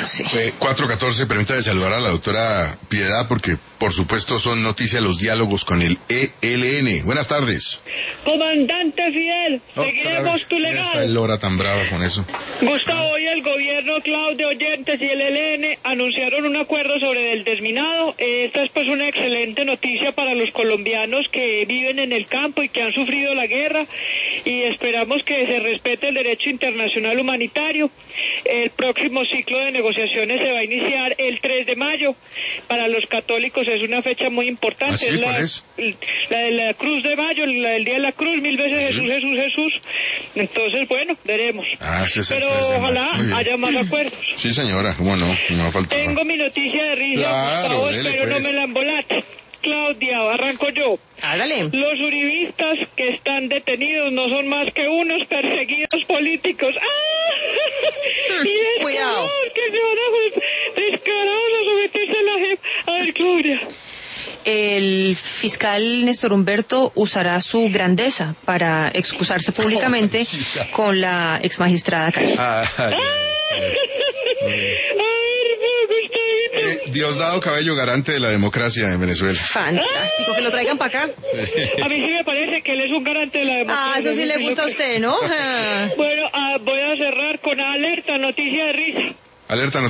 4:14. 4:14, permítame saludar a la doctora Piedad, porque por supuesto son noticias los diálogos con el ELN. Buenas tardes. Comandante Fidel, seguiremos tu legado. Esa Lora tan brava con eso. Gustavo, hoy el gobierno, Claudio Oyentes y el ELN anunciaron un acuerdo sobre el desminado. Esta es pues una excelente noticia para los colombianos que viven en el campo y que han sufrido la guerra, y esperamos que se respete el derecho internacional humanitario. El próximo ciclo de negociaciones se va a iniciar el 3 de mayo. Para los católicos es una fecha muy importante. ¿Ah, sí? ¿Cuál es? La de la Cruz de Mayo, el día de la Cruz, 1000 veces ¿Sí? Jesús, Jesús, Jesús. Entonces, bueno, veremos. Sí, es el Pero 3 de mayo. ojalá haya más acuerdos. Sí, señora, cómo no va a faltar. Tengo mi noticia de risa, Claro, Gustavo, dele, espero no pues. me la embolate. Claudia, arranco yo. Hágale. Los uribistas que están detenidos no son más que unos perseguidos políticos. ¡Ah! Y es Cuidado. que se van a descarados a someterse a la JEP. A ver, Claudia. El fiscal Néstor Humberto usará su grandeza para excusarse públicamente con la exmagistrada Calle. Diosdado Cabello, garante de la democracia en Venezuela. Fantástico, que lo traigan para acá. A mí sí me parece que él es un garante de la democracia. Eso sí le gusta a usted, ¿no? Bueno, voy a cerrar con alerta, noticia de risa. Alerta.